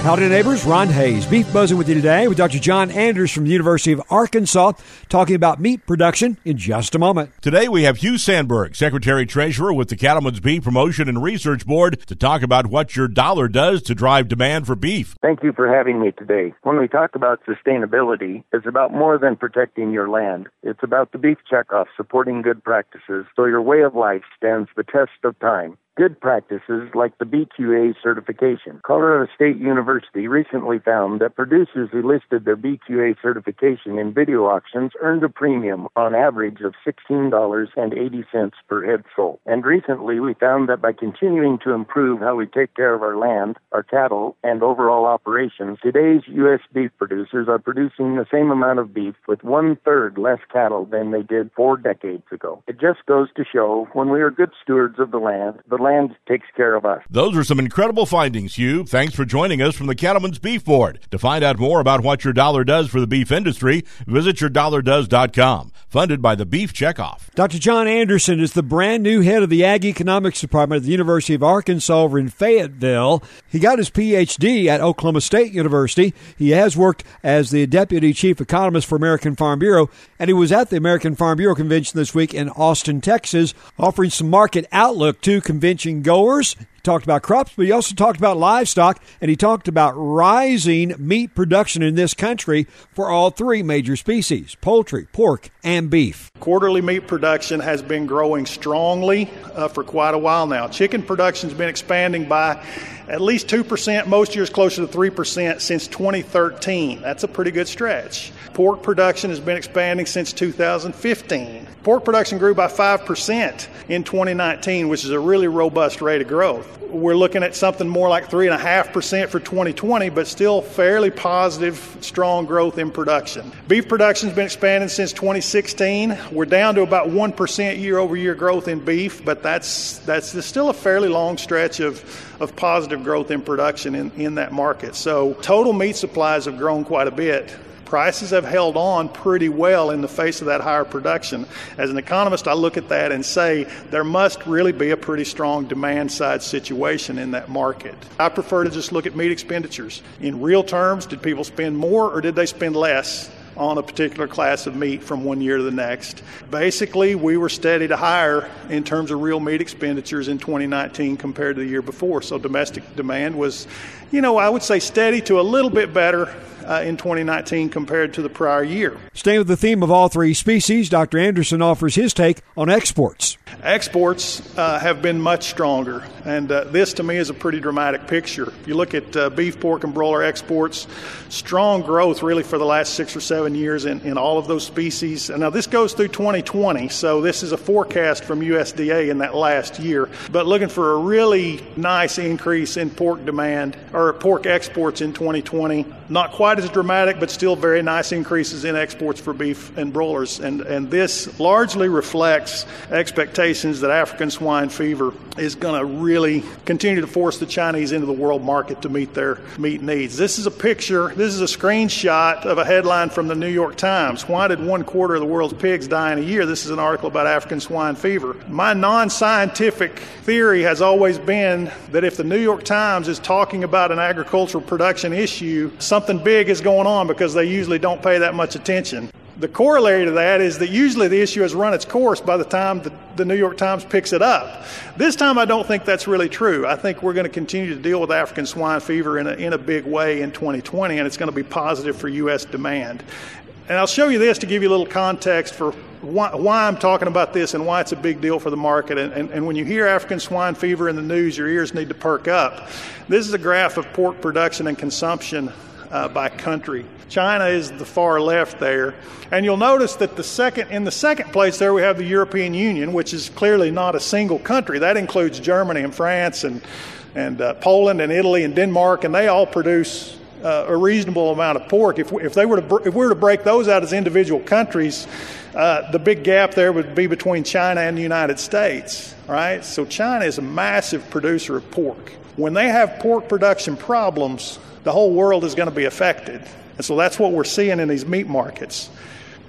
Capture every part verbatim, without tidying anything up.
Howdy, neighbors. Ron Hayes, Beef Buzzing with you today with Doctor John Anders from the University of Arkansas, talking about meat production in just a moment. Today we have Hugh Sandberg, Secretary-Treasurer with the Cattlemen's Beef Promotion and Research Board, to talk about what your dollar does to drive demand for beef. Thank you for having me today. When we talk about sustainability, it's about more than protecting your land. It's about the beef checkoff, supporting good practices, so your way of life stands the test of time. Good practices like the B Q A certification. Colorado State University recently found that producers who listed their B Q A certification in video auctions earned a premium on average of sixteen dollars and eighty cents per head sold. And recently we found that by continuing to improve how we take care of our land, our cattle, and overall operations, today's U S beef producers are producing the same amount of beef with one-third less cattle than they did four decades ago. It just goes to show when we are good stewards of the land, the land takes care of us. Those are some incredible findings, Hugh. Thanks for joining us from the Cattlemen's Beef Board. To find out more about what your dollar does for the beef industry, visit your dollar does dot com. Funded by the Beef Checkoff. Doctor John Anderson is the brand new head of the Ag Economics Department at the University of Arkansas over in Fayetteville. He got his P H D at Oklahoma State University. He has worked as the Deputy Chief Economist for American Farm Bureau, and he was at the American Farm Bureau Convention this week in Austin, Texas, offering some market outlook to convention goers. He talked about crops, but he also talked about livestock, and he talked about rising meat production in this country for all three major species, poultry, pork, and beef. Quarterly meat production has been growing strongly uh, for quite a while now. Chicken production has been expanding by at least two percent, most years closer to three percent since twenty thirteen. That's a pretty good stretch. Pork production has been expanding since two thousand fifteen. Pork production grew by five percent in twenty nineteen, which is a really robust rate of growth. We're looking at something more like three point five percent for twenty twenty, but still fairly positive, strong growth in production. Beef production has been expanding since twenty sixteen. We're down to about one percent year-over-year growth in beef, but that's that's still a fairly long stretch of, of positive growth in production in, in that market. So total meat supplies have grown quite a bit. Prices have held on pretty well in the face of that higher production. As an economist, I look at that and say there must really be a pretty strong demand-side situation in that market. I prefer to just look at meat expenditures. In real terms, did people spend more or did they spend less on a particular class of meat from one year to the next? Basically, we were steady to higher in terms of real meat expenditures in twenty nineteen compared to the year before. So domestic demand was, you know, I would say steady to a little bit better Uh, in twenty nineteen compared to the prior year. Staying with the theme of all three species, Doctor Anderson offers his take on exports. Exports uh, have been much stronger, and uh, this to me is a pretty dramatic picture. If you look at uh, beef, pork, and broiler exports, strong growth really for the last six or seven years in, in all of those species. And now this goes through twenty twenty, so this is a forecast from U S D A in that last year, but looking for a really nice increase in pork demand, or pork exports in twenty twenty. Not quite as dramatic, but still very nice increases in exports for beef and broilers. And, and this largely reflects expectations that African swine fever is going to really continue to force the Chinese into the world market to meet their meat needs. This is a picture, this is a screenshot of a headline from the New York Times. Why did one quarter of the world's pigs die in a year? This is an article about African swine fever. My non-scientific theory has always been that if the New York Times is talking about an agricultural production issue, something big is going on, because they usually don't pay that much attention. The corollary to that is that usually the issue has run its course by the time the, the New York Times picks it up. This time I don't think that's really true. I think we're going to continue to deal with African swine fever in a, in a big way in twenty twenty, and it's going to be positive for U S demand. And I'll show you this to give you a little context for why, why I'm talking about this and why it's a big deal for the market. And, and, and when you hear African swine fever in the news, your ears need to perk up. This is a graph of pork production and consumption uh, by country. China is the far left there. And you'll notice that the second in the second place there we have the European Union, which is clearly not a single country. That includes Germany and France and, and uh, Poland and Italy and Denmark, and they all produce Uh, a reasonable amount of pork. If we, if they were to if we were to break those out as individual countries, uh, the big gap there would be between China and the United States. Right? So China is a massive producer of pork. When they have pork production problems, the whole world is going to be affected. And so that's what we're seeing in these meat markets.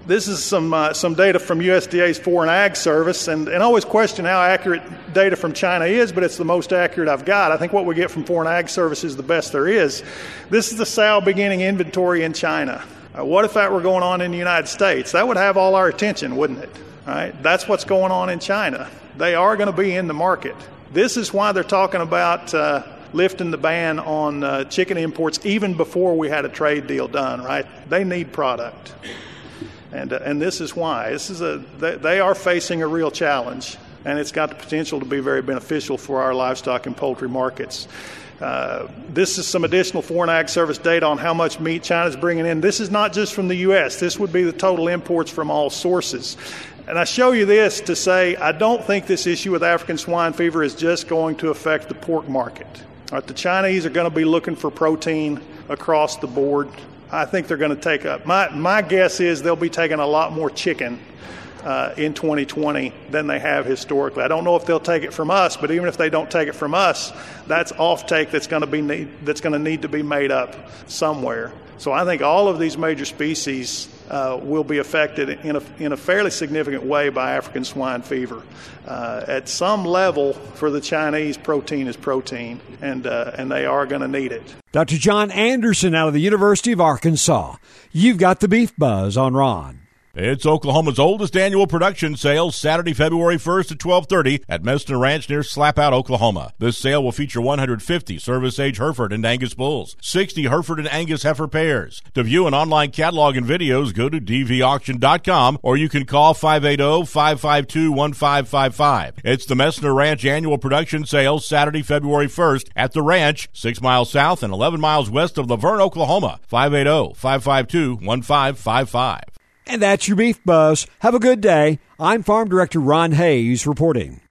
This is some uh, some data from U S D A's Foreign Ag Service, and, and I always question how accurate data from China is, but it's the most accurate I've got. I think what we get from Foreign Ag Service is the best there is. This is the sow beginning inventory in China. Uh, what if that were going on in the United States? That would have all our attention, wouldn't it? All right? That's what's going on in China. They are going to be in the market. This is why they're talking about uh, lifting the ban on uh, chicken imports even before we had a trade deal done, right? They need product. And uh, and this is why. This is a they, they are facing a real challenge, and it's got the potential to be very beneficial for our livestock and poultry markets. Uh, this is some additional Foreign Ag Service data on how much meat China's bringing in. This is not just from the U S. This would be the total imports from all sources. And I show you this to say I don't think this issue with African swine fever is just going to affect the pork market. All right, the Chinese are going to be looking for protein across the board. I think they're going to take up. My my guess is they'll be taking a lot more chicken uh, in twenty twenty than they have historically. I don't know if they'll take it from us, but even if they don't take it from us, that's offtake that's going to be need, that's going to need to be made up somewhere. So I think all of these major species uh, will be affected in a in a fairly significant way by African swine fever. Uh, at some level, for the Chinese, protein is protein, and uh, and they are going to need it. Doctor John Anderson out of the University of Arkansas. You've got the Beef Buzz on Ron. It's Oklahoma's oldest annual production sale, Saturday, February first at twelve thirty at Messner Ranch near Slapout, Oklahoma. This sale will feature one hundred fifty service-age Hereford and Angus bulls, sixty Hereford and Angus heifer pairs. To view an online catalog and videos, go to d v auction dot com, or you can call five eight zero, five five two, one five five five. It's the Messner Ranch annual production sale, Saturday, February first at the ranch, six miles south and eleven miles west of Laverne, Oklahoma. five eight zero, five five two, one five five five. And that's your Beef Buzz. Have a good day. I'm Farm Director Ron Hayes reporting.